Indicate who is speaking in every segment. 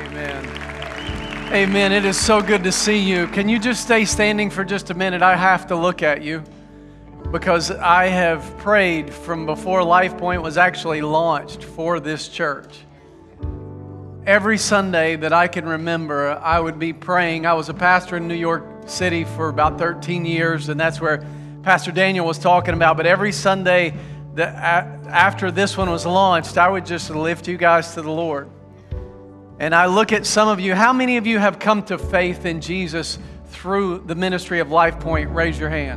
Speaker 1: Amen. Amen. It is so good to see you. Can you just stay standing for just a minute? I have to look at you because I have prayed from before Life Point was actually launched for this church. Every Sunday that I can remember, I would be praying. I was a pastor in New York City for about 13 years, and that's where Pastor Daniel was talking about. But every Sunday after this one was launched, I would just lift you guys to the Lord. And I look at some of you. How many of you have come to faith in Jesus through the ministry of Life Point? Raise your hand.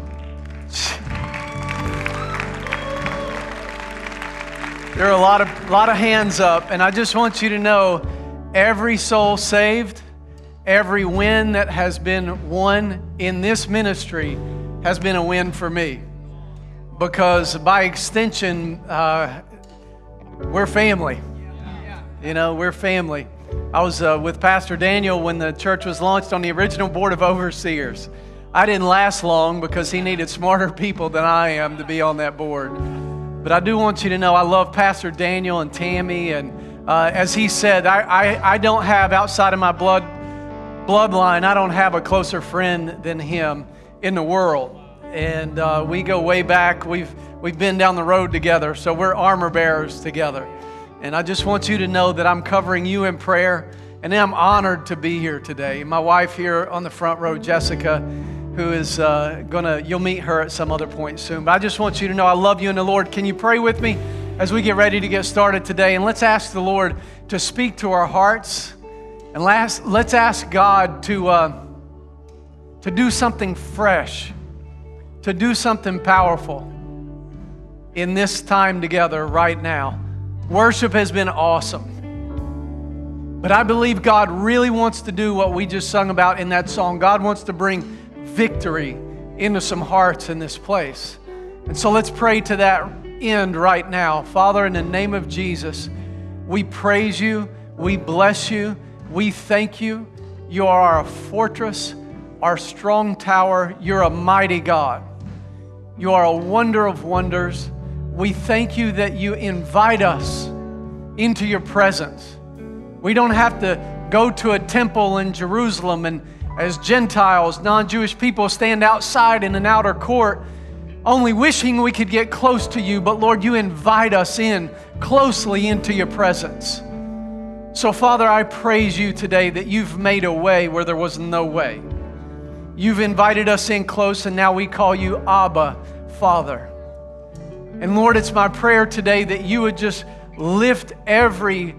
Speaker 1: There are a lot of hands up, and I just want you to know, every soul saved, every win that has been won in this ministry has been a win for me. Because by extension, we're family. You know, we're family. I was with Pastor Daniel when the church was launched on the original board of overseers. I didn't last long because he needed smarter people than I am to be on that board. But I do want you to know I love Pastor Daniel and Tammy. And as he said, I don't have, outside of my bloodline, I don't have a closer friend than him in the world. And we go way back. We've been down the road together, so we're armor bearers together. And I just want you to know that I'm covering you in prayer, and I'm honored to be here today. My wife here on the front row, Jessica, who is you'll meet her at some other point soon. But I just want you to know I love you in the Lord. Can you pray with me as we get ready to get started today? And let's ask the Lord to speak to our hearts. And let's ask God to do something fresh, to do something powerful in this time together right now. Worship has been awesome. But I believe God really wants to do what we just sung about in that song. God wants to bring victory into some hearts in this place. And so let's pray to that end right now. Father, in the name of Jesus, we praise you, we bless you, we thank you. You are our fortress, our strong tower. You're a mighty God. You are a wonder of wonders. We thank you that you invite us into your presence. We don't have to go to a temple in Jerusalem and as Gentiles, non-Jewish people, stand outside in an outer court only wishing we could get close to you. But Lord, you invite us in closely into your presence. So Father, I praise you today that you've made a way where there was no way. You've invited us in close, and now we call you Abba, Father. And Lord, it's my prayer today that you would just lift every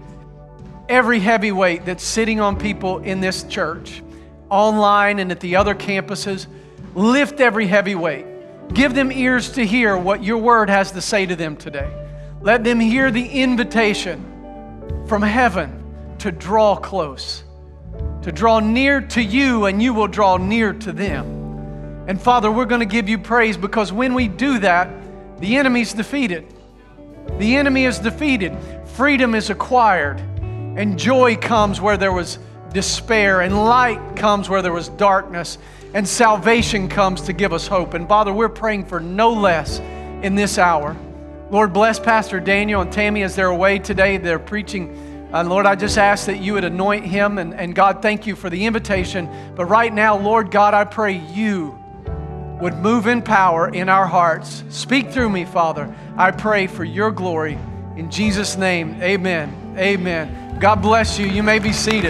Speaker 1: heavy weight that's sitting on people in this church, online and at the other campuses. Lift every heavy weight. Give them ears to hear what your word has to say to them today. Let them hear the invitation from heaven to draw close, to draw near to you, and you will draw near to them. And Father, we're going to give you praise because when we do that, the enemy's defeated. The enemy is defeated. Freedom is acquired. And joy comes where there was despair. And light comes where there was darkness. And salvation comes to give us hope. And Father, we're praying for no less in this hour. Lord, bless Pastor Daniel and Tammy as they're away today. They're preaching. Lord, I just ask that you would anoint him. And God, thank you for the invitation. But right now, Lord God, I pray you would move in power in our hearts. Speak through me, Father. I pray for your glory. In Jesus' name, amen. Amen. God bless you. You may be seated.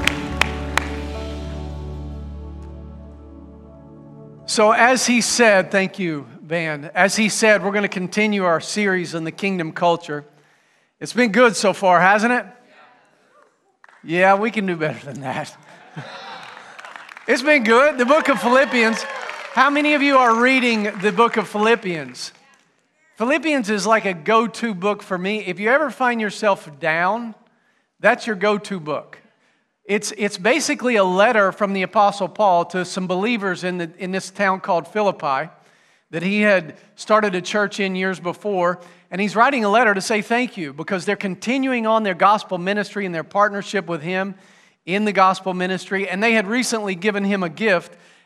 Speaker 1: So as he said, thank you, band. As he said, we're going to continue our series on the kingdom culture. It's been good so far, hasn't it? Yeah, we can do better than that. It's been good. The book of Philippians. How many of you are reading the book of Philippians? Philippians is like a go-to book for me. If you ever find yourself down, that's your go-to book. It's basically a letter from the Apostle Paul to some believers in this town called Philippi that he had started a church in years before. And he's writing a letter to say thank you because they're continuing on their gospel ministry and their partnership with him in the gospel ministry. And they had recently given him a gift.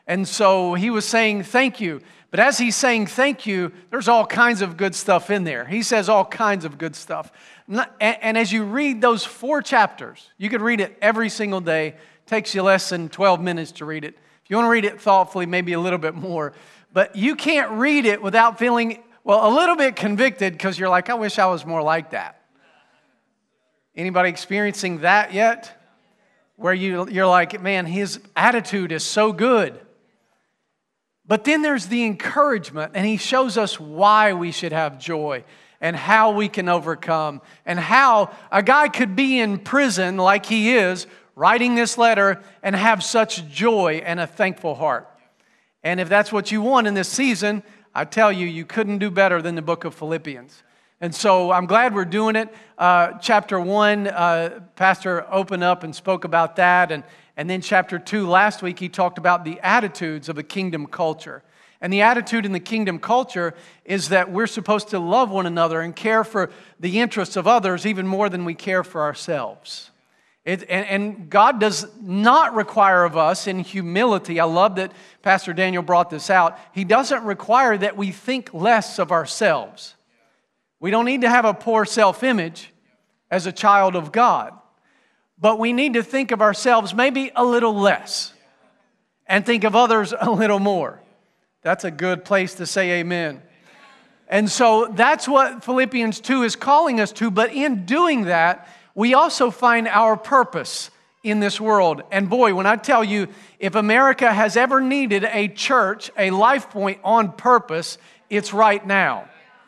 Speaker 1: And so he was saying thank you. But as he's saying thank you, there's all kinds of good stuff in there. He says all kinds of good stuff. And as you read those 4 chapters, you could read it every single day. It takes you less than 12 minutes to read it. If you want to read it thoughtfully, maybe a little bit more. But you can't read it without feeling, well, a little bit convicted, because you're like, I wish I was more like that. Anybody experiencing that yet? Where you're like, man, his attitude is so good. But then there's the encouragement, and he shows us why we should have joy and how we can overcome, and how a guy could be in prison like he is, writing this letter, and have such joy and a thankful heart. And if that's what you want in this season, I tell you, you couldn't do better than the book of Philippians. And so I'm glad we're doing it. Chapter 1, Pastor opened up and spoke about that. And then chapter 2, last week, he talked about the attitudes of the kingdom culture. And the attitude in the kingdom culture is that we're supposed to love one another and care for the interests of others even more than we care for ourselves. And God does not require of us in humility. I love that Pastor Daniel brought this out. He doesn't require that we think less of ourselves. We don't need to have a poor self-image as a child of God. But we need to think of ourselves maybe a little less and think of others a little more. That's a good place to say amen. And so that's what Philippians 2 is calling us to. But in doing that, we also find our purpose in this world. And boy, when I tell you, if America has ever needed a church, a Life Point on purpose, it's right now.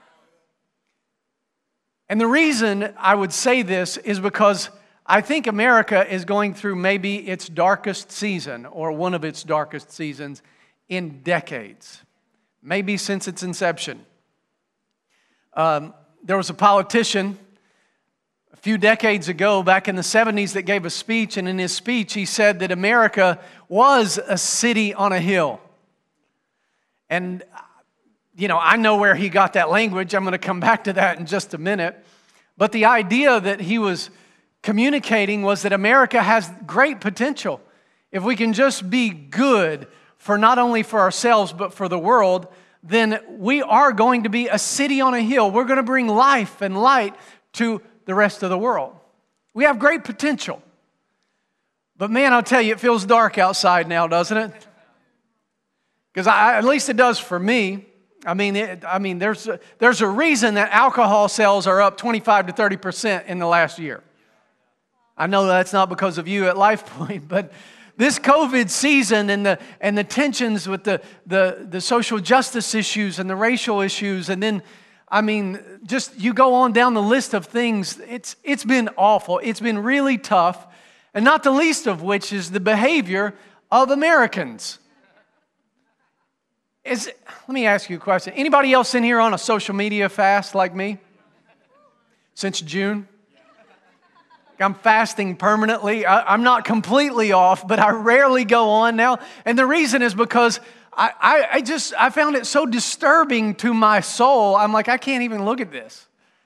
Speaker 1: And the reason I would say this is because I think America is going through maybe its darkest season, or one of its darkest seasons in decades, maybe since its inception. There was a politician a few decades ago, back in the 70s, that gave a speech, and in his speech he said that America was a city on a hill. And you know, I know where he got that language. I'm going to come back to that in just a minute. But the idea that he was communicating was that America has great potential. If we can just be good for not only for ourselves, but for the world, then we are going to be a city on a hill. We're going to bring life and light to the rest of the world. We have great potential. But man, I'll tell you, it feels dark outside now, doesn't it? Because at least it does for me. I mean, there's a reason that alcohol sales are up 25 to 30% in the last year. I know that's not because of you at Life Point, but this COVID season and the tensions with the social justice issues and the racial issues, and then, I mean, just you go on down the list of things, it's been awful. It's been really tough, and not the least of which is the behavior of Americans. Let me ask you a question. Anybody else in here on a social media fast like me? Since June? I'm fasting permanently. I'm not completely off, but I rarely go on now. And the reason is because I found it so disturbing to my soul. I'm like, I can't even look at this.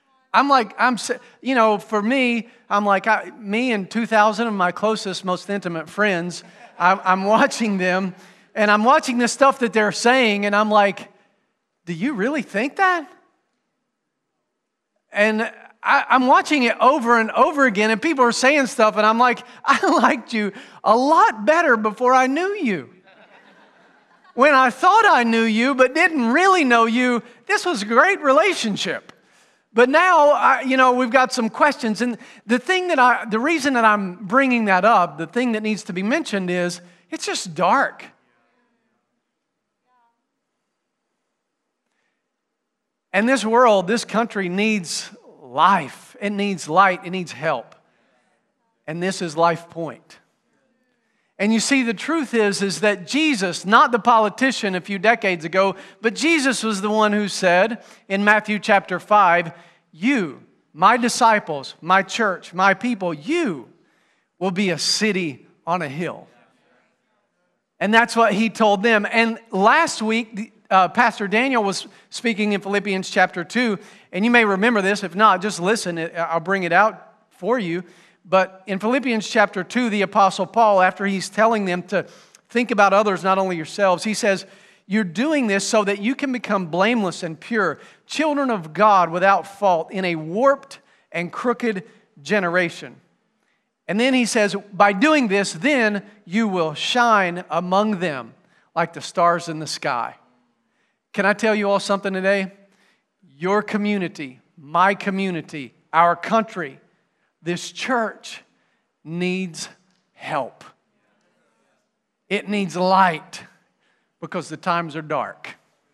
Speaker 1: For me, I'm like, me and 2,000 of my closest, most intimate friends, I'm watching them. And I'm watching the stuff that they're saying, and I'm like, do you really think that? And I'm watching it over and over again, and people are saying stuff, and I'm like, I liked you a lot better before I knew you. When I thought I knew you, but didn't really know you, this was a great relationship. But now, we've got some questions, and the reason that I'm bringing that up, the thing that needs to be mentioned is, it's just dark. And this world, this country needs life. It needs light. It needs help. And this is Life Point. And you see, the truth is that Jesus, not the politician a few decades ago, but Jesus was the one who said in Matthew chapter 5, you, my disciples, my church, my people, you will be a city on a hill. And that's what he told them. And last week, Pastor Daniel was speaking in Philippians chapter 2, and you may remember this. If not, just listen. I'll bring it out for you. But in Philippians chapter 2, the Apostle Paul, after he's telling them to Think about others, not only yourselves. He says, you're doing this so that you can become blameless and pure, children of God without fault in a warped and crooked generation. And then he says, by doing this, then you will shine among them like the stars in the sky. Can I tell you all something today? Your community, my community, our country, this church needs help. It needs light because the times are dark.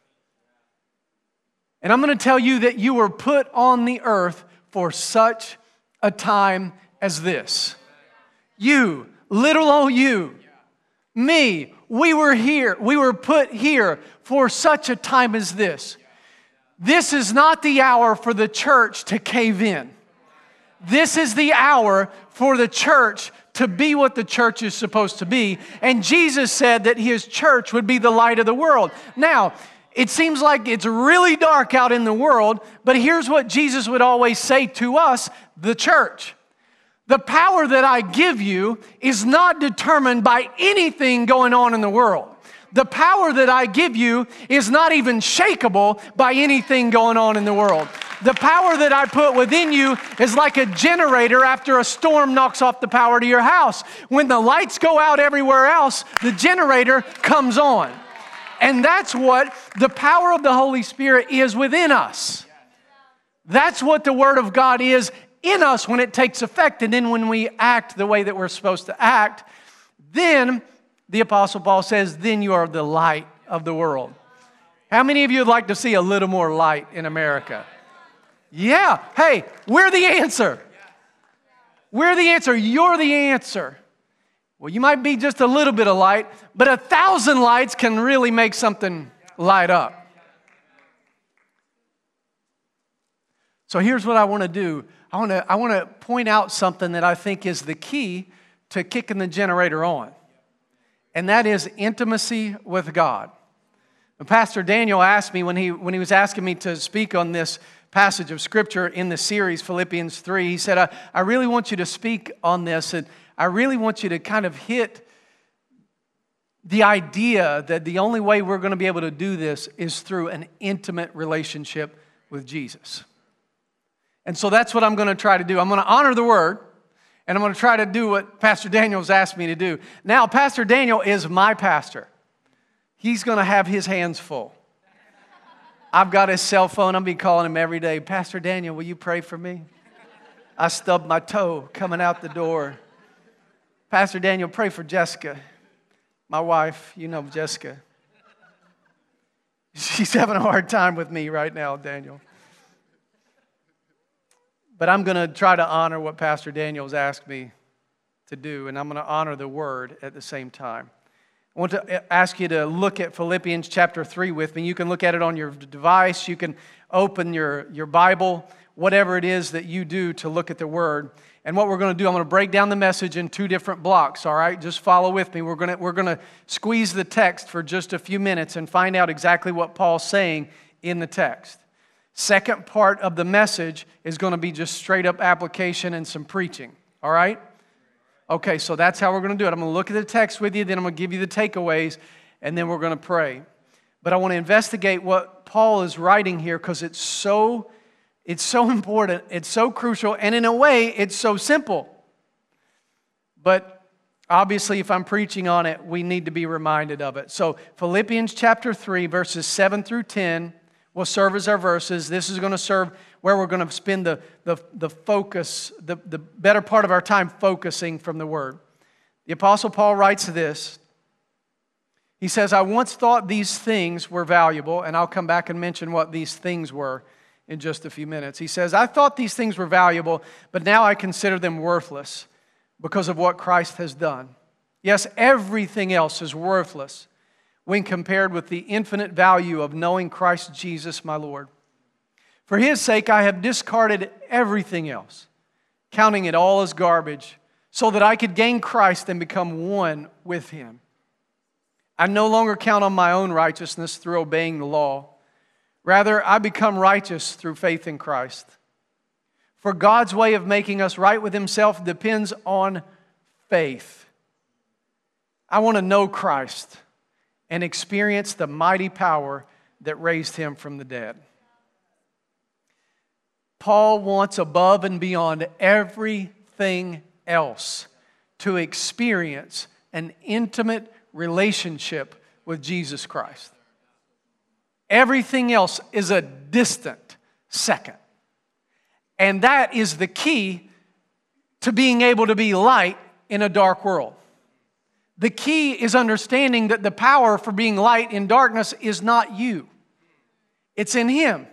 Speaker 1: And I'm going to tell you that you were put on the earth for such a time as this. You, little old you, me, we were here. We were put here for such a time as this. This is not the hour for the church to cave in. This is the hour for the church to be what the church is supposed to be. And Jesus said that His church would be the light of the world. Now, it seems like it's really dark out in the world, but here's what Jesus would always say to us, the church. The power that I give you is not determined by anything going on in the world. The power that I give you is not even shakeable by anything going on in the world. The power that I put within you is like a generator after a storm knocks off the power to your house. When the lights go out everywhere else, the generator comes on. And that's what the power of the Holy Spirit is within us. That's what the Word of God is in us when it takes effect. And then when we act the way that we're supposed to act, then the Apostle Paul says, then you are the light of the world. How many of you would like to see a little more light in America? Yeah. Hey, we're the answer. We're the answer. You're the answer. Well, you might be just a little bit of light, but 1,000 lights can really make something light up. So here's what I want to do. I want to point out something that I think is the key to kicking the generator on. And that is intimacy with God. And Pastor Daniel asked me when he was asking me to speak on this passage of Scripture in the series, Philippians 3, he said, I really want you to speak on this, and I really want you to kind of hit the idea that the only way we're going to be able to do this is through an intimate relationship with Jesus. And so that's what I'm going to try to do. I'm going to honor the Word, and I'm going to try to do what Pastor Daniel's asked me to do. Now, Pastor Daniel is my pastor. He's going to have his hands full. I've got his cell phone. I'll be calling him every day. Pastor Daniel, will you pray for me? I stubbed my toe coming out the door. Pastor Daniel, pray for Jessica. My wife, you know Jessica. She's having a hard time with me right now, Daniel. But I'm going to try to honor what Pastor Daniel's asked me to do, and I'm going to honor the Word at the same time. I want to ask you to look at Philippians chapter 3 with me. You can look at it on your device. You can open your Bible, whatever it is that you do to look at the Word. And what we're going to do, I'm going to break down the message in 2 different blocks, all right? Just follow with me. We're going to squeeze the text for just a few minutes and find out exactly what Paul's saying in the text. Second part of the message is going to be just straight up application and some preaching, all right? Okay, so that's how we're going to do it. I'm going to look at the text with you, then I'm going to give you the takeaways, and then we're going to pray. But I want to investigate what Paul is writing here because it's so important, it's so crucial, and in a way, it's so simple. But obviously, if I'm preaching on it, we need to be reminded of it. So Philippians chapter 3, verses 7 through 10 will serve as our verses. This is going to serve where we're going to spend the focus, the better part of our time focusing from the Word. The Apostle Paul writes this. He says, I once thought these things were valuable, and I'll come back and mention what these things were in just a few minutes. He says, I thought these things were valuable, but now I consider them worthless because of what Christ has done. Yes, everything else is worthless when compared with the infinite value of knowing Christ Jesus my Lord. For His sake I have discarded everything else, counting it all as garbage, so that I could gain Christ and become one with Him. I no longer count on my own righteousness through obeying the law. Rather, I become righteous through faith in Christ. For God's way of making us right with Himself depends on faith. I want to know Christ and experience the mighty power that raised him from the dead. Paul wants above and beyond everything else to experience an intimate relationship with Jesus Christ. Everything else is a distant second. And that is the key to being able to be light in a dark world. The key is understanding that the power for being light in darkness is not you. It's in Him.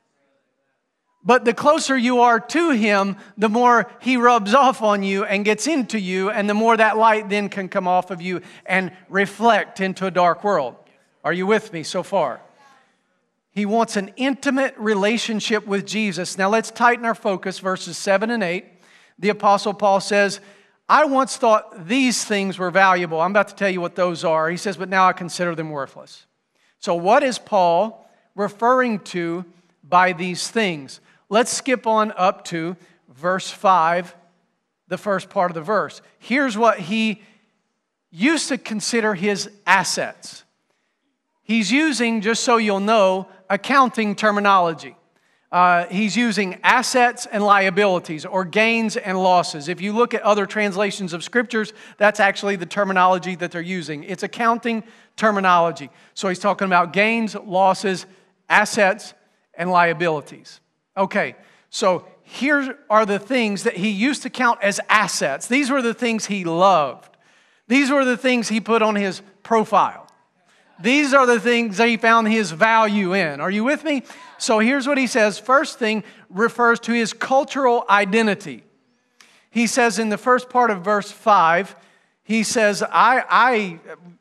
Speaker 1: But the closer you are to Him, the more He rubs off on you and gets into you, and the more that light then can come off of you and reflect into a dark world. Are you with me so far? He wants an intimate relationship with Jesus. Now let's tighten our focus, verses 7 and 8. The Apostle Paul says, I once thought these things were valuable. I'm about to tell you what those are. He says, but now I consider them worthless. So what is Paul referring to by these things? Let's skip on up to verse 5, the first part of the verse. Here's what he used to consider his assets. He's using, just so you'll know, accounting terminology. He's using assets and liabilities, or gains and losses. If you look at other translations of scriptures, that's actually the terminology that they're using. It's accounting terminology. So he's talking about gains, losses, assets, and liabilities. Okay, so here are the things that he used to count as assets. These were the things he loved. These were the things he put on his profile. These are the things that he found his value in. Are you with me? So here's what he says. First thing refers to his cultural identity. He says in the first part of verse 5, he says, I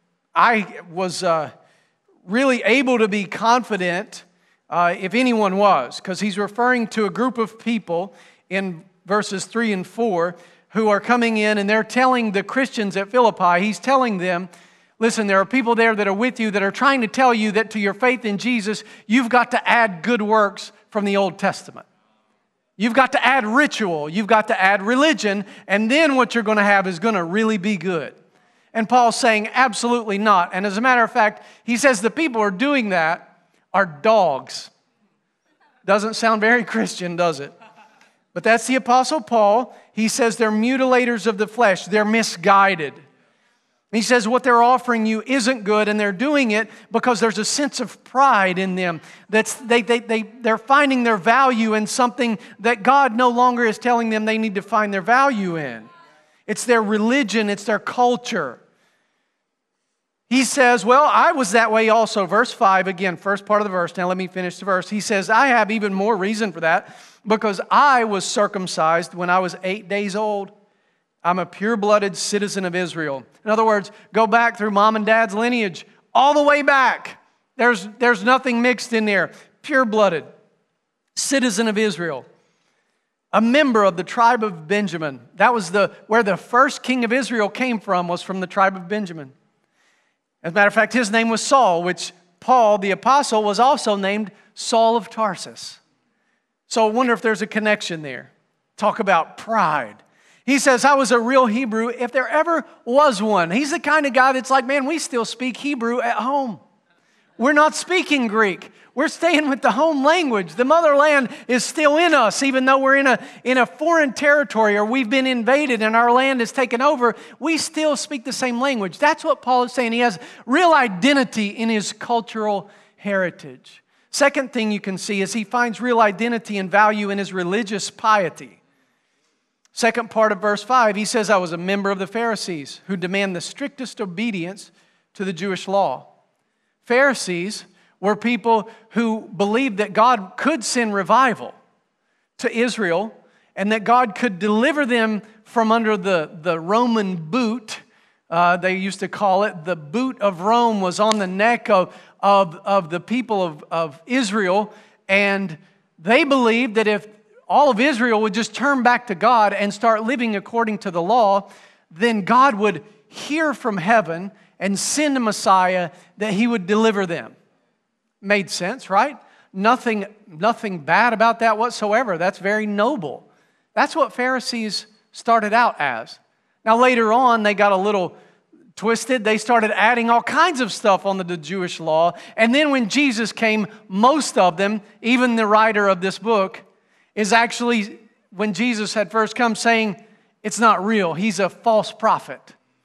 Speaker 1: was really able to be confident if anyone was, because he's referring to a group of people in verses 3 and 4 who are coming in and they're telling the Christians at Philippi, he's telling them, listen, there are people there that are with you that are trying to tell you that to your faith in Jesus, you've got to add good works from the Old Testament. You've got to add ritual. You've got to add religion. And then what you're going to have is going to really be good. And Paul's saying, absolutely not. And as a matter of fact, he says the people who are doing that are dogs. Doesn't sound very Christian, does it? But that's the Apostle Paul. He says they're mutilators of the flesh. They're misguided. He says what they're offering you isn't good, and they're doing it because there's a sense of pride in them. They're finding their value in something that God no longer is telling them they need to find their value in. It's their religion, it's their culture. He says, well, I was that way also. Verse 5, again, first part of the verse. Now let me finish the verse. He says, I have even more reason for that because I was circumcised when I was 8 days old. I'm a pure-blooded citizen of Israel. In other words, go back through mom and dad's lineage, all the way back. There's nothing mixed in there. Pure-blooded, citizen of Israel. A member of the tribe of Benjamin. That was where the first king of Israel came from, was from the tribe of Benjamin. As a matter of fact, his name was Saul, which Paul, the apostle, was also named Saul of Tarsus. So I wonder if there's a connection there. Talk about pride. He says, I was a real Hebrew if there ever was one. He's the kind of guy that's like, man, we still speak Hebrew at home. We're not speaking Greek. We're staying with the home language. The motherland is still in us, even though we're in a foreign territory or we've been invaded and our land is taken over. We still speak the same language. That's what Paul is saying. He has real identity in his cultural heritage. Second thing you can see is he finds real identity and value in his religious piety. Second part of verse 5, he says, I was a member of the Pharisees who demand the strictest obedience to the Jewish law. Pharisees were people who believed that God could send revival to Israel and that God could deliver them from under the Roman boot. They used to call it the boot of Rome was on the neck of the people of Israel. And they believed that if all of Israel would just turn back to God and start living according to the law, then God would hear from heaven and send a Messiah that He would deliver them. Made sense, right? Nothing bad about that whatsoever. That's very noble. That's what Pharisees started out as. Now later on, they got a little twisted. They started adding all kinds of stuff onto the Jewish law. And then when Jesus came, most of them, even the writer of this book, is actually, when Jesus had first come, saying, it's not real. He's a false prophet.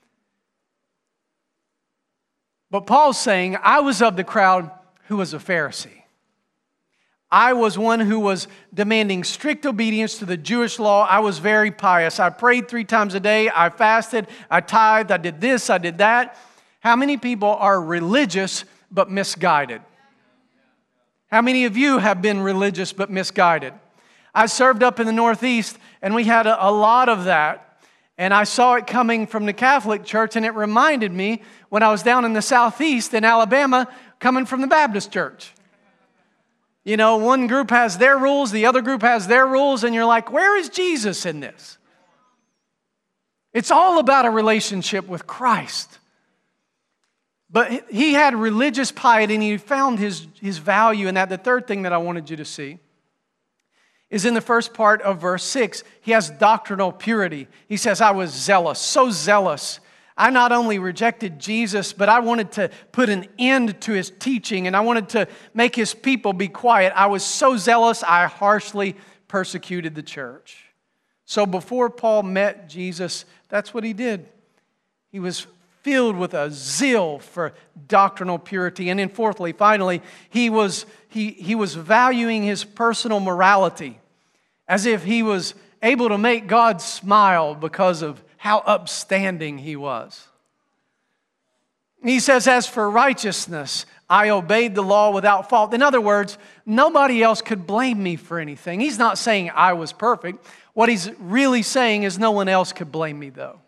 Speaker 1: But Paul's saying, I was of the crowd who was a Pharisee. I was one who was demanding strict obedience to the Jewish law. I was very pious. I prayed 3 times a day. I fasted. I tithed. I did this. I did that. How many people are religious but misguided? How many of you have been religious but misguided? I served up in the Northeast, and we had a lot of that. And I saw it coming from the Catholic Church, and it reminded me when I was down in the Southeast in Alabama, coming from the Baptist Church. You know, one group has their rules, the other group has their rules, and you're like, where is Jesus in this? It's all about a relationship with Christ. But he had religious piety, and he found his value in that. The third thing that I wanted you to see is in the first part of verse 6. He has doctrinal purity. He says, I was zealous, so zealous. I not only rejected Jesus, but I wanted to put an end to his teaching, and I wanted to make his people be quiet. I was so zealous, I harshly persecuted the church. So before Paul met Jesus, that's what he did. He was filled with a zeal for doctrinal purity. And then fourthly, finally, he was valuing his personal morality, as if he was able to make God smile because of how upstanding he was. He says, as for righteousness, I obeyed the law without fault. In other words, nobody else could blame me for anything. He's not saying I was perfect. What he's really saying is no one else could blame me, though.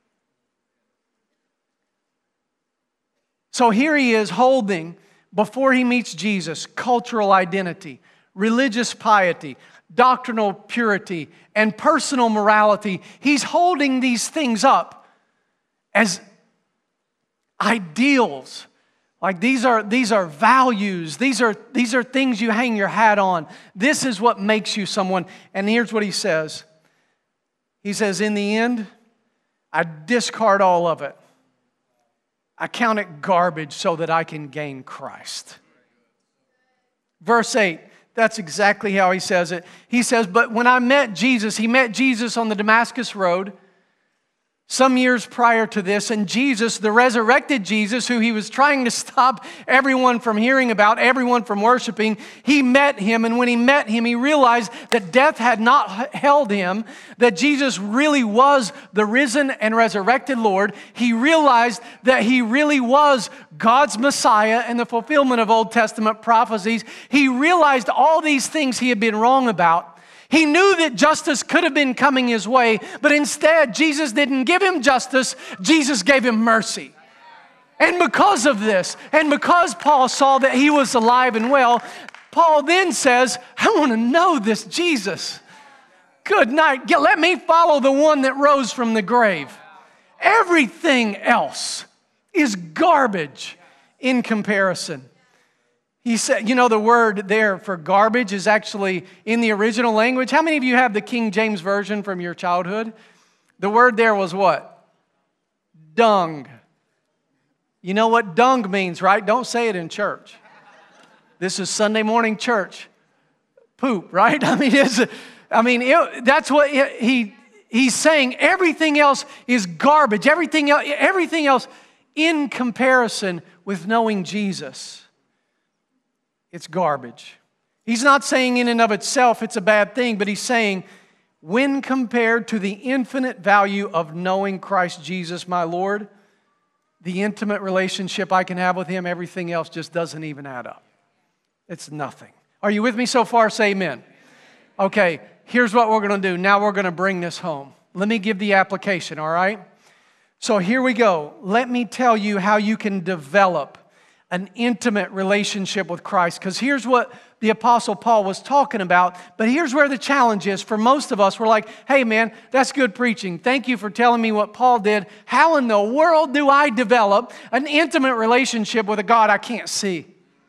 Speaker 1: So here he is holding, before he meets Jesus, cultural identity, religious piety, doctrinal purity, and personal morality. He's holding these things up as ideals. Like these are values. These are things you hang your hat on. This is what makes you someone. And here's what he says. He says, in the end, I discard all of it. I count it garbage so that I can gain Christ. Verse 8. That's exactly how he says it. He says, but when I met Jesus, he met Jesus on the Damascus Road some years prior to this, and Jesus, the resurrected Jesus, who he was trying to stop everyone from hearing about, everyone from worshiping, he met him, and when he met him, he realized that death had not held him, that Jesus really was the risen and resurrected Lord. He realized that he really was God's Messiah and the fulfillment of Old Testament prophecies. He realized all these things he had been wrong about. He knew that justice could have been coming his way, but instead, Jesus didn't give him justice, Jesus gave him mercy. And because of this, and because Paul saw that he was alive and well, Paul then says, I want to know this Jesus. Good night. Let me follow the one that rose from the grave. Everything else is garbage in comparison. He said, you know, the word there for garbage is actually in the original language. How many of you have the King James Version from your childhood? The word there was what? Dung. You know what dung means, right? Don't say it in church. This is Sunday morning church. Poop, right? That's what he's saying. Everything else is garbage. Everything else in comparison with knowing Jesus. It's garbage. He's not saying in and of itself it's a bad thing, but he's saying when compared to the infinite value of knowing Christ Jesus, my Lord, the intimate relationship I can have with him, everything else just doesn't even add up. It's nothing. Are you with me so far? Say amen. Okay, here's what we're going to do. Now we're going to bring this home. Let me give the application, all right? So here we go. Let me tell you how you can develop an intimate relationship with Christ. Because here's what the Apostle Paul was talking about. But here's where the challenge is. For most of us, we're like, hey man, that's good preaching. Thank you for telling me what Paul did. How in the world do I develop an intimate relationship with a God I can't see?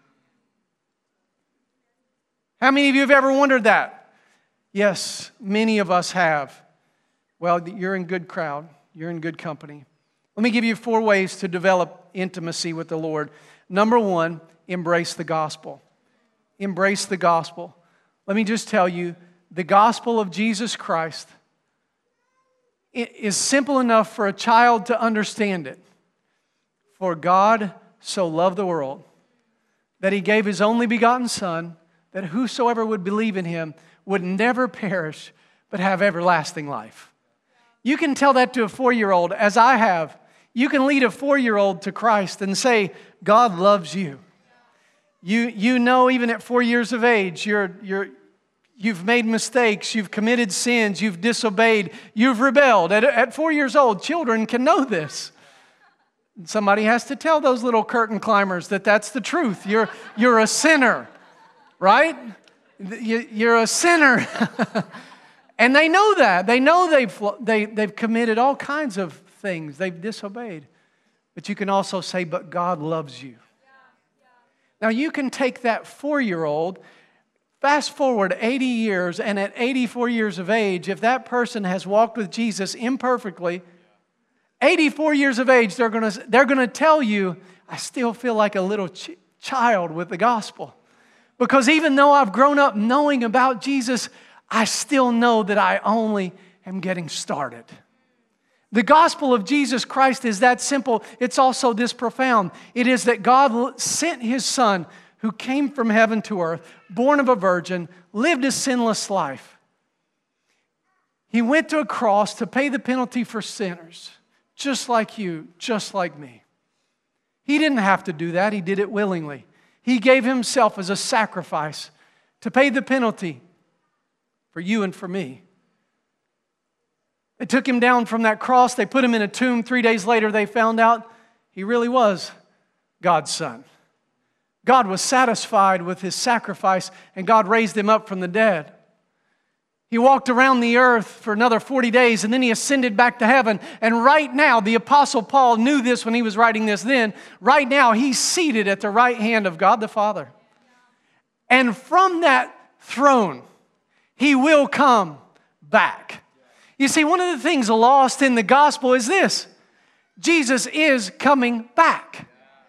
Speaker 1: How many of you have ever wondered that? Yes, many of us have. Well, you're in good crowd. You're in good company. Let me give you 4 ways to develop intimacy with the Lord. Number 1, embrace the gospel. Embrace the gospel. Let me just tell you, the gospel of Jesus Christ is simple enough for a child to understand it. For God so loved the world that He gave His only begotten Son, that whosoever would believe in Him would never perish, but have everlasting life. You can tell that to a 4-year-old, as I have. You can lead a 4-year-old to Christ and say, God loves you. You know, even at 4 years of age, you've made mistakes, you've committed sins, you've disobeyed, you've rebelled. At 4 years old, children can know this. Somebody has to tell those little curtain climbers that that's the truth. You're a sinner, right? You're a sinner. And they know that. They know they've committed all kinds of things. They've disobeyed. But you can also say, but God loves you. Now you can take that 4-year-old, fast forward 80 years, and at 84 years of age, if that person has walked with Jesus imperfectly, 84 years of age, they're going to tell you, I still feel like a little child with the gospel. Because even though I've grown up knowing about Jesus, I still know that I only am getting started. The gospel of Jesus Christ is that simple. It's also this profound. It is that God sent His Son who came from heaven to earth, born of a virgin, lived a sinless life. He went to a cross to pay the penalty for sinners, just like you, just like me. He didn't have to do that. He did it willingly. He gave Himself as a sacrifice to pay the penalty for you and for me. They took Him down from that cross. They put Him in a tomb. 3 days later, they found out He really was God's Son. God was satisfied with His sacrifice, and God raised Him up from the dead. He walked around the earth for another 40 days, and then He ascended back to heaven. And right now, the Apostle Paul knew this when he was writing this then. Right now, He's seated at the right hand of God the Father. And from that throne, He will come back. You see, one of the things lost in the gospel is this: Jesus is coming back.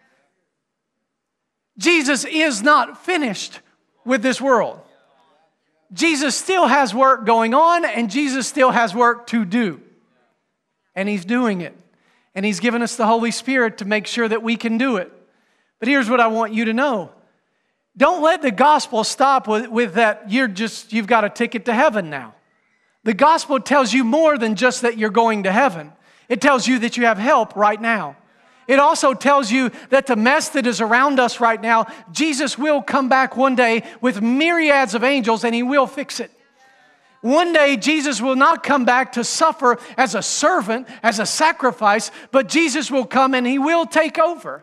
Speaker 1: Jesus is not finished with this world. Jesus still has work going on, and Jesus still has work to do. And He's doing it. And He's given us the Holy Spirit to make sure that we can do it. But here's what I want you to know. Don't let the gospel stop with that you've got a ticket to heaven now. The gospel tells you more than just that you're going to heaven. It tells you that you have help right now. It also tells you that the mess that is around us right now, Jesus will come back one day with myriads of angels and He will fix it. One day, Jesus will not come back to suffer as a servant, as a sacrifice, but Jesus will come and He will take over.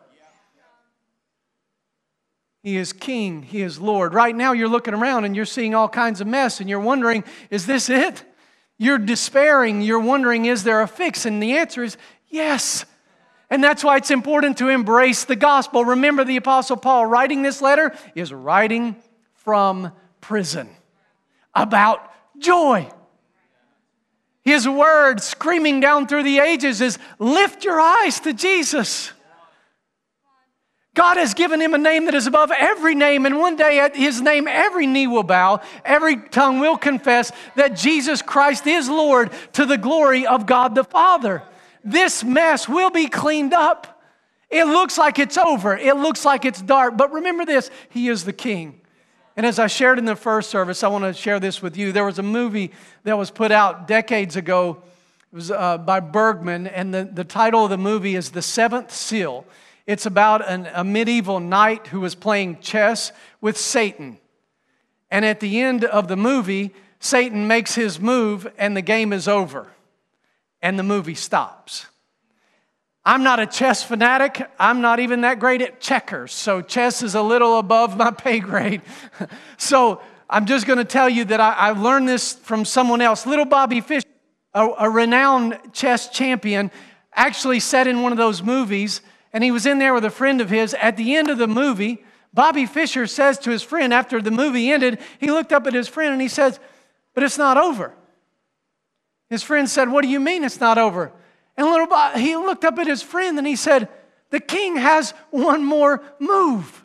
Speaker 1: He is King. He is Lord. Right now, you're looking around and you're seeing all kinds of mess and you're wondering, is this it? You're despairing. You're wondering, is there a fix? And the answer is yes. And that's why it's important to embrace the gospel. Remember, the Apostle Paul writing this letter is writing from prison about joy. His word screaming down through the ages is, lift your eyes to Jesus. God has given Him a name that is above every name, and one day at His name every knee will bow, every tongue will confess that Jesus Christ is Lord, to the glory of God the Father. This mess will be cleaned up. It looks like it's over. It looks like it's dark. But remember this, He is the King. And as I shared in the first service, I want to share this with you. There was a movie that was put out decades ago. It was by Bergman, and the title of the movie is The Seventh Seal. It's about a medieval knight who was playing chess with Satan. And at the end of the movie, Satan makes his move and the game is over. And the movie stops. I'm not a chess fanatic. I'm not even that great at checkers. So chess is a little above my pay grade. So I'm just going to tell you that I learned this from someone else. Little Bobby Fischer, a renowned chess champion, actually sat in one of those movies, and he was in there with a friend of his. At the end of the movie, Bobby Fischer says to his friend, after the movie ended, he looked up at his friend and he says, but it's not over. His friend said, what do you mean it's not over? And he looked up at his friend and he said, the king has one more move.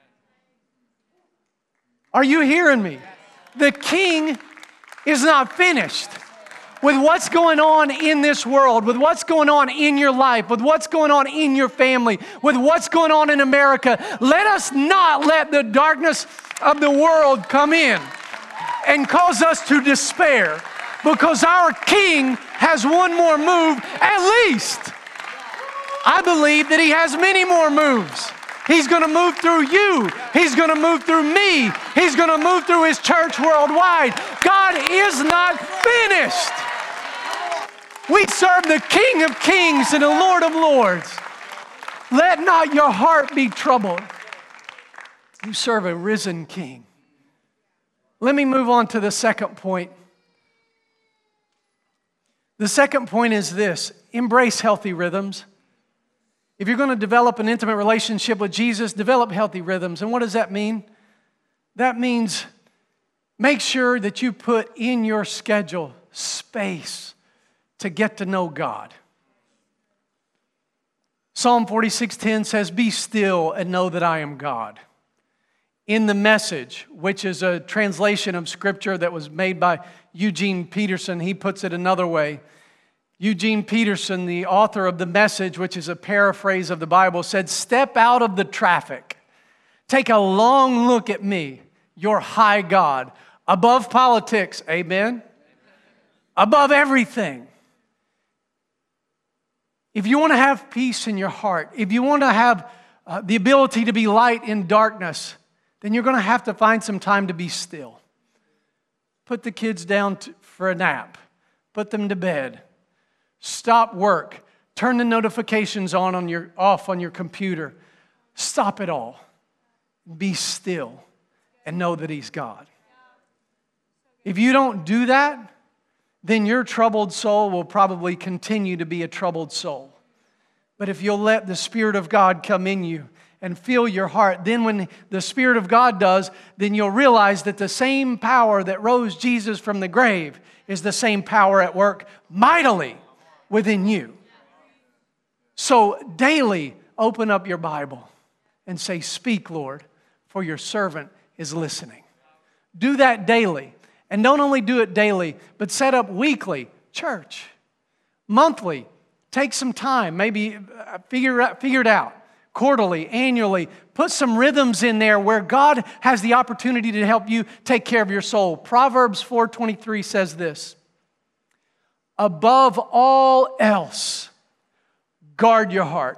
Speaker 1: Are you hearing me? The king is not finished. With what's going on in this world, with what's going on in your life, with what's going on in your family, with what's going on in America, let us not let the darkness of the world come in and cause us to despair, because our King has one more move at least. I believe that He has many more moves. He's going to move through you. He's going to move through me. He's going to move through His church worldwide. God is not finished. We serve the King of Kings and the Lord of Lords. Let not your heart be troubled. You serve a risen King. Let me move on to the second point. The second point is this: embrace healthy rhythms. If you're going to develop an intimate relationship with Jesus, develop healthy rhythms. And what does that mean? That means make sure that you put in your schedule space to get to know God. Psalm 46:10 says, "Be still and know that I am God." In the Message, which is a translation of Scripture that was made by Eugene Peterson, he puts it another way. Eugene Peterson, the author of the Message, which is a paraphrase of the Bible, said, "Step out of the traffic. Take a long look at me, your high God, above politics," amen? Above everything. If you want to have peace in your heart, if you want to have the ability to be light in darkness, then you're going to have to find some time to be still. Put the kids down for a nap. Put them to bed. Stop work. Turn the notifications off on your computer. Stop it all. Be still and know that He's God. If you don't do that, then your troubled soul will probably continue to be a troubled soul. But if you'll let the Spirit of God come in you and fill your heart, then when the Spirit of God does, then you'll realize that the same power that rose Jesus from the grave is the same power at work mightily within you. So daily open up your Bible and say, "Speak, Lord, for your servant is listening." Do that daily. And don't only do it daily, but set up weekly church. Monthly, take some time. Maybe figure it out. Quarterly, annually. Put some rhythms in there where God has the opportunity to help you take care of your soul. Proverbs 4:23 says this: "Above all else, guard your heart."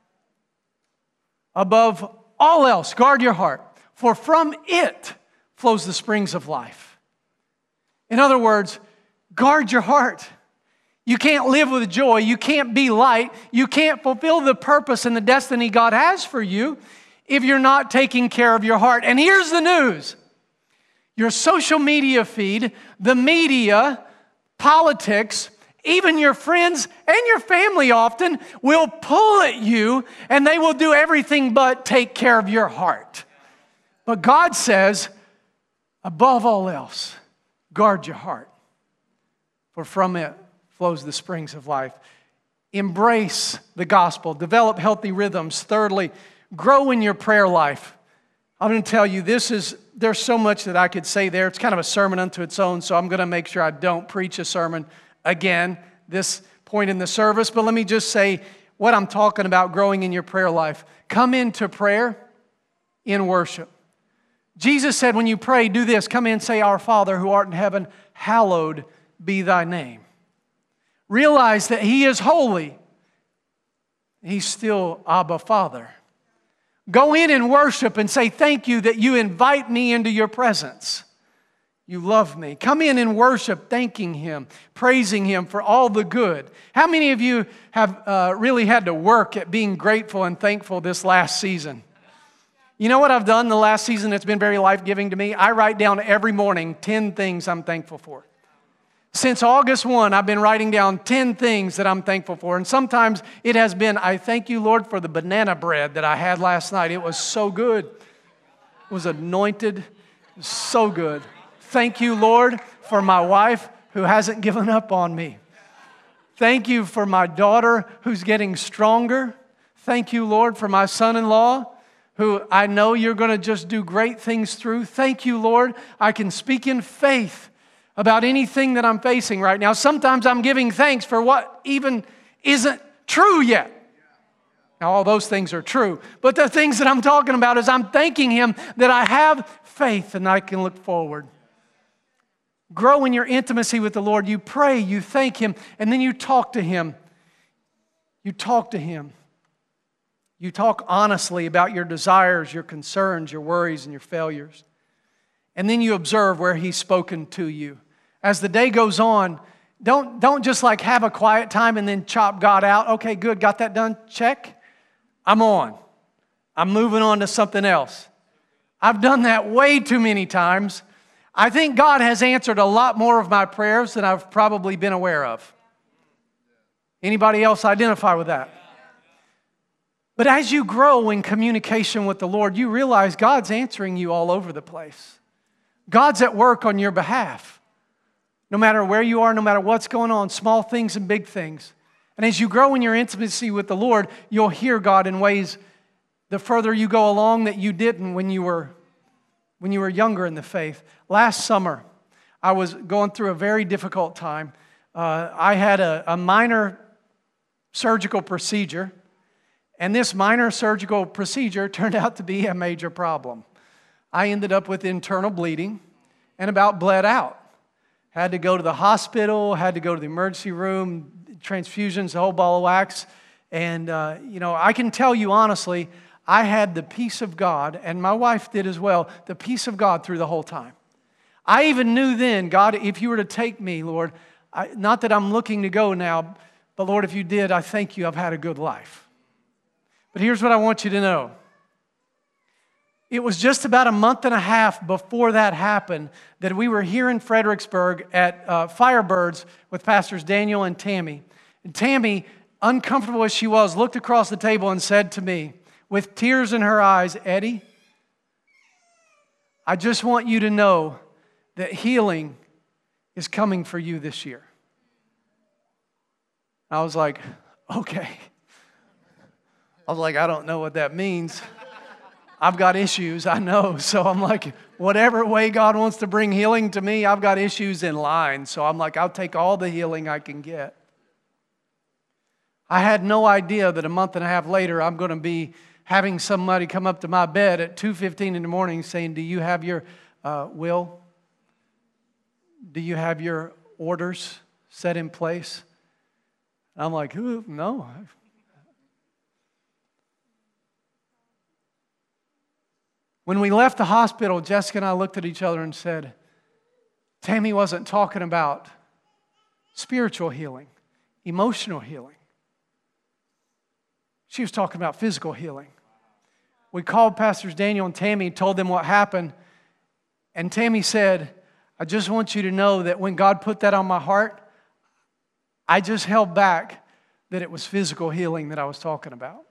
Speaker 1: Above all else, guard your heart, for from it flows the springs of life. In other words, guard your heart. You can't live with joy. You can't be light. You can't fulfill the purpose and the destiny God has for you if you're not taking care of your heart. And here's the news. Your social media feed, the media, politics, even your friends and your family often will pull at you, and they will do everything but take care of your heart. But God says, above all else, guard your heart, for from it flows the springs of life. Embrace the gospel. Develop healthy rhythms. Thirdly, grow in your prayer life. I'm going to tell you, there's so much that I could say there. It's kind of a sermon unto its own, so I'm going to make sure I don't preach a sermon again this point in the service. But let me just say what I'm talking about, growing in your prayer life. Come into prayer in worship. Jesus said, when you pray, do this. Come in and say, "Our Father who art in heaven, hallowed be thy name." Realize that He is holy. He's still Abba, Father. Go in and worship and say, "Thank you that you invite me into your presence. You love me." Come in and worship, thanking Him, praising Him for all the good. How many of you have really had to work at being grateful and thankful this last season? You know what I've done the last season that's been very life-giving to me? I write down every morning 10 things I'm thankful for. Since August 1, I've been writing down 10 things that I'm thankful for. And sometimes it has been, I thank you, Lord, for the banana bread that I had last night. It was so good. It was anointed. It was so good. Thank you, Lord, for my wife who hasn't given up on me. Thank you for my daughter who's getting stronger. Thank you, Lord, for my son-in-law who I know you're going to just do great things through. Thank you, Lord. I can speak in faith about anything that I'm facing right now. Sometimes I'm giving thanks for what even isn't true yet. Now, all those things are true. But the things that I'm talking about is I'm thanking Him that I have faith and I can look forward. Grow in your intimacy with the Lord. You pray, you thank Him, and then you talk to Him. You talk to Him. You talk honestly about your desires, your concerns, your worries, and your failures. And then you observe where He's spoken to you. As the day goes on, don't just like have a quiet time and then chop God out. Okay, good, got that done, check. I'm on. I'm moving on to something else. I've done that way too many times. I think God has answered a lot more of my prayers than I've probably been aware of. Anybody else identify with that? But as you grow in communication with the Lord, you realize God's answering you all over the place. God's at work on your behalf. No matter where you are, no matter what's going on, small things and big things. And as you grow in your intimacy with the Lord, you'll hear God in ways the further you go along that you didn't when you were younger in the faith. Last summer, I was going through a very difficult time. I had a minor surgical procedure, and this minor surgical procedure turned out to be a major problem. I ended up with internal bleeding and about bled out. Had to go to the hospital, had to go to the emergency room, transfusions, the whole ball of wax. And, I can tell you honestly, I had the peace of God, and my wife did as well, the peace of God through the whole time. I even knew then, God, if you were to take me, Lord, not that I'm looking to go now, but Lord, if you did, I thank you, I've had a good life. But here's what I want you to know. It was just about a month and a half before that happened that we were here in Fredericksburg at Firebirds with Pastors Daniel and Tammy. And Tammy, uncomfortable as she was, looked across the table and said to me, with tears in her eyes, Eddie, I just want you to know that healing is coming for you this year. I was like, okay. I was like, I don't know what that means. I've got issues, I know. So I'm like, whatever way God wants to bring healing to me, I've got issues in line. So I'm like, I'll take all the healing I can get. I had no idea that a month and a half later, I'm going to be having somebody come up to my bed at 2:15 in the morning saying, do you have your will? Do you have your orders set in place? And I'm like, no. When we left the hospital, Jessica and I looked at each other and said, Tammy wasn't talking about spiritual healing, emotional healing. She was talking about physical healing. We called Pastors Daniel and Tammy and told them what happened. And Tammy said, I just want you to know that when God put that on my heart, I just held back that it was physical healing that I was talking about.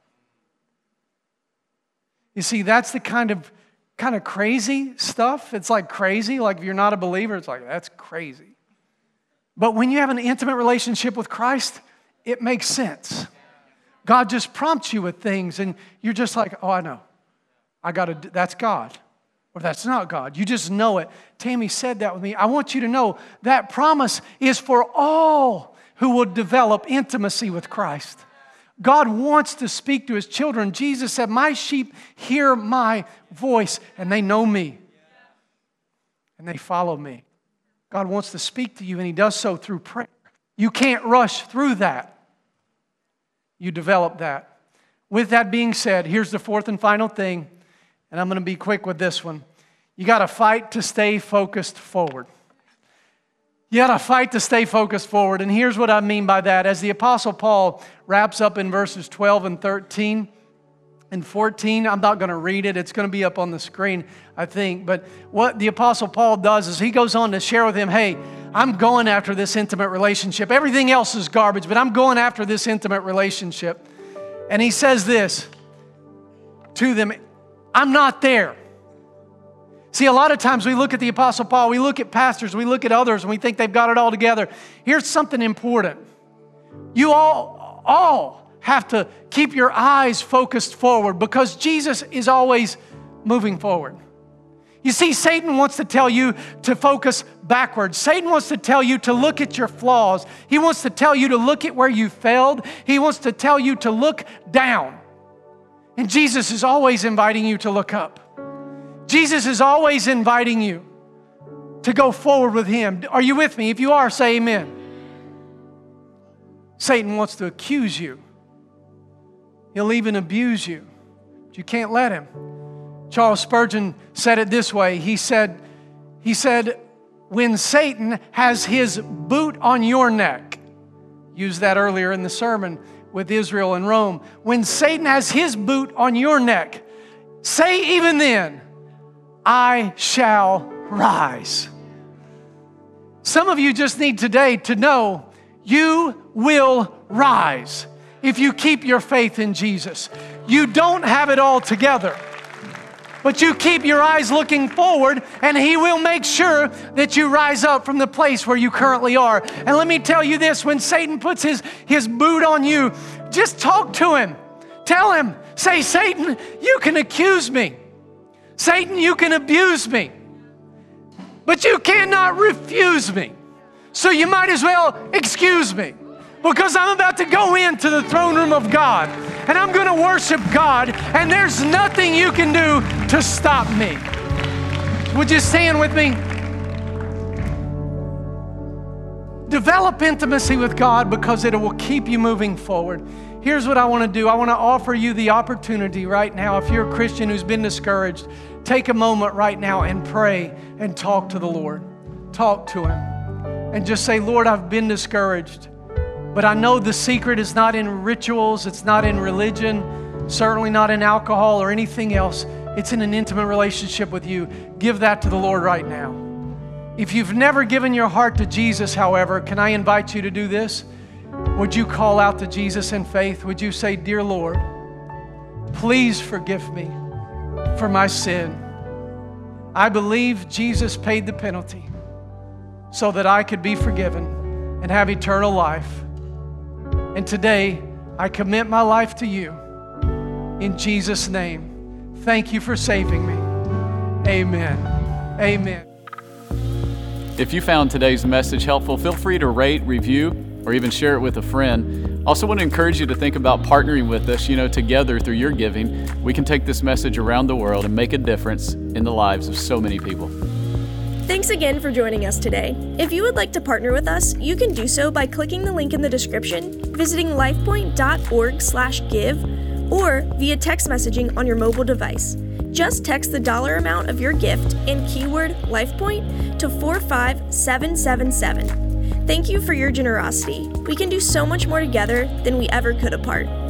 Speaker 1: You see, that's the kind of crazy stuff. It's like crazy. Like if you're not a believer, it's like, that's crazy. But when you have an intimate relationship with Christ, it makes sense. God just prompts you with things and you're just like, oh, I know. That's God. Or that's not God. You just know it. Tammy said that with me. I want you to know that promise is for all who will develop intimacy with Christ. God wants to speak to His children. Jesus said, my sheep hear my voice and they know me. And they follow me. God wants to speak to you and He does so through prayer. You can't rush through that. You develop that. With that being said, here's the fourth and final thing, and I'm going to be quick with this one. You got to fight to stay focused forward. You got to fight to stay focused forward, and here's what I mean by that. As the Apostle Paul wraps up in verses 12 and 13 and 14, I'm not going to read it. It's going to be up on the screen, I think. But what the Apostle Paul does is he goes on to share with him, hey, I'm going after this intimate relationship. Everything else is garbage, but I'm going after this intimate relationship. And he says this to them, I'm not there. See, a lot of times we look at the Apostle Paul, we look at pastors, we look at others, and we think they've got it all together. Here's something important. You all have to keep your eyes focused forward because Jesus is always moving forward. You see, Satan wants to tell you to focus backwards. Satan wants to tell you to look at your flaws. He wants to tell you to look at where you failed. He wants to tell you to look down. And Jesus is always inviting you to look up. Jesus is always inviting you to go forward with Him. Are you with me? If you are, say amen. Satan wants to accuse you. He'll even abuse you. But you can't let him. Charles Spurgeon said it this way. He said, when Satan has his boot on your neck, used that earlier in the sermon with Israel and Rome. When Satan has his boot on your neck, say even then, I shall rise. Some of you just need today to know you will rise if you keep your faith in Jesus. You don't have it all together, but you keep your eyes looking forward and He will make sure that you rise up from the place where you currently are. And let me tell you this, when Satan puts his boot on you, just talk to him. Tell him, say, Satan, you can accuse me. Satan, you can abuse me. But you cannot refuse me. So you might as well excuse me, because I'm about to go into the throne room of God and I'm going to worship God, and there's nothing you can do to stop me. Would you stand with me? Develop intimacy with God because it will keep you moving forward. Here's what I want to do. I want to offer you the opportunity right now. If you're a Christian who's been discouraged, take a moment right now and pray and talk to the Lord. Talk to Him and just say, Lord, I've been discouraged, but I know the secret is not in rituals. It's not in religion, certainly not in alcohol or anything else. It's in an intimate relationship with you. Give that to the Lord right now. If you've never given your heart to Jesus, however, can I invite you to do this? Would you call out to Jesus in faith? Would you say, Dear Lord, please forgive me for my sin. I believe Jesus paid the penalty so that I could be forgiven and have eternal life. And today, I commit my life to you in Jesus' name. Thank you for saving me. Amen. Amen.
Speaker 2: If you found today's message helpful, feel free to rate, review, or even share it with a friend. Also want to encourage you to think about partnering with us. Together through your giving, we can take this message around the world and make a difference in the lives of so many people.
Speaker 3: Thanks again for joining us today. If you would like to partner with us, you can do so by clicking the link in the description, visiting lifepoint.org/give, or via text messaging on your mobile device. Just text the dollar amount of your gift and keyword LifePoint to 45777. Thank you for your generosity. We can do so much more together than we ever could apart.